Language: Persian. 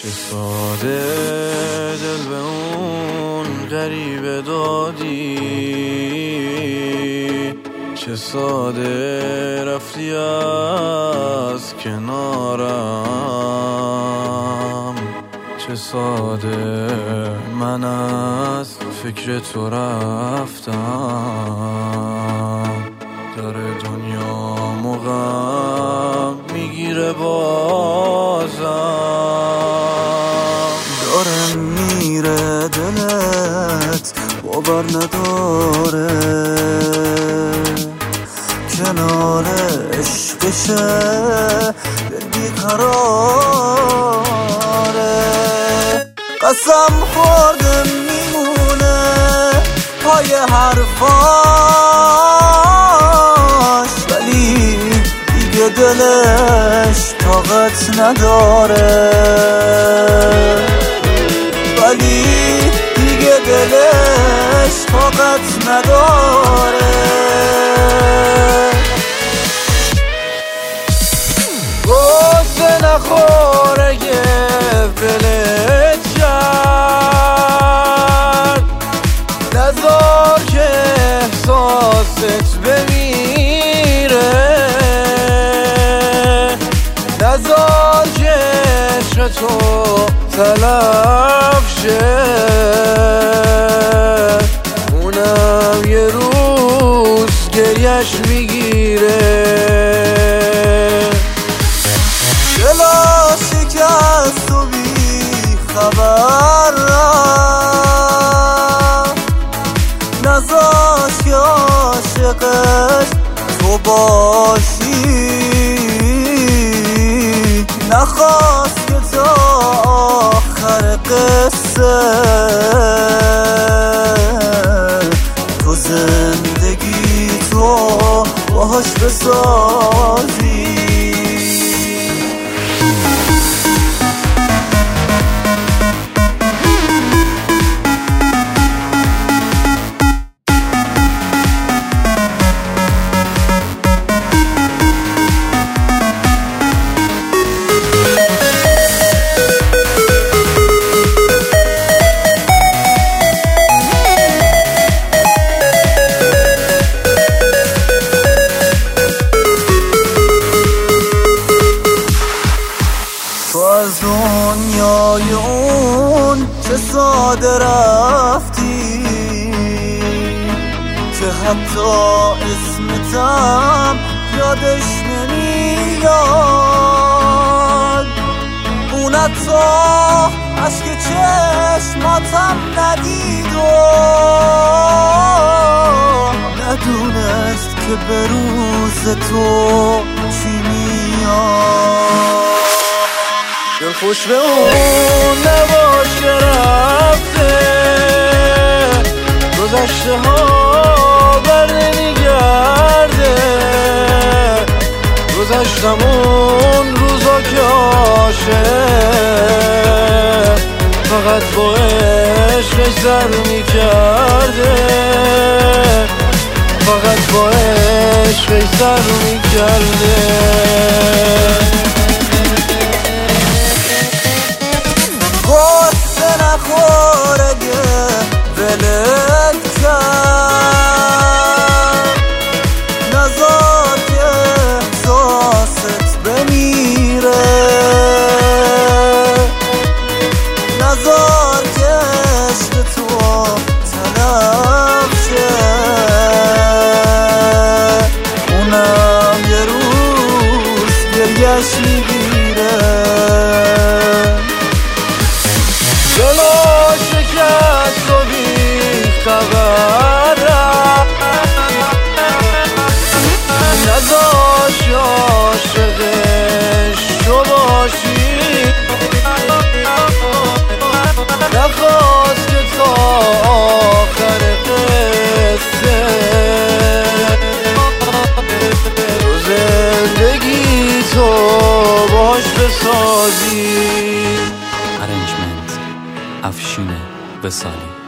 چه ساده دل به اون غریبه دادی، چه ساده رفتی از کنارم، چه ساده من از فکر تو رفتم. داره دنیا غم میگیره بازم، داره میره دلت باور نداره، کنار عشقشه دل بیقراره. قسم خورده میمونه پای حرفاش، ولی دیگه دلش طاقت نداره، ولی دیگه دلش طاقت نداره. غصه نخور اگه ولت کرد، نذار که احساست بمیره، نذار که عشق تو تلف شه، اونم یه روز گریش میگیره. دلا شکست و بی خبر نذاش که عاشقش تو باشی، نخواست که تا آخر قصه تو زندگی تو باهاش بسازی. تو از دنیای اون چه ساده رفتی که حتی اسمتم یادش نمیاد، اون حتی عشق چشماتم ندید و ندونست که به روز تو چی میاد. دل خوش به اون نباش که رفته، گذشته ها بر نمیگرده، گذشتم اون روزا که عاشق فقط با عشقش سر میکرده، فقط با عشقش سر میکرده. غصه نخور اگه ولت کرد، نذار که احساست بمیره، نذار که عشق تو تلف شه، اونم یه روز گریش میگیره. دلا شکست و بی خبر نذاش عاشقش تو باشی، نخواست که تا آخر قصه تو زندگی تو باش بسازی. Arrangement افشین وصالی.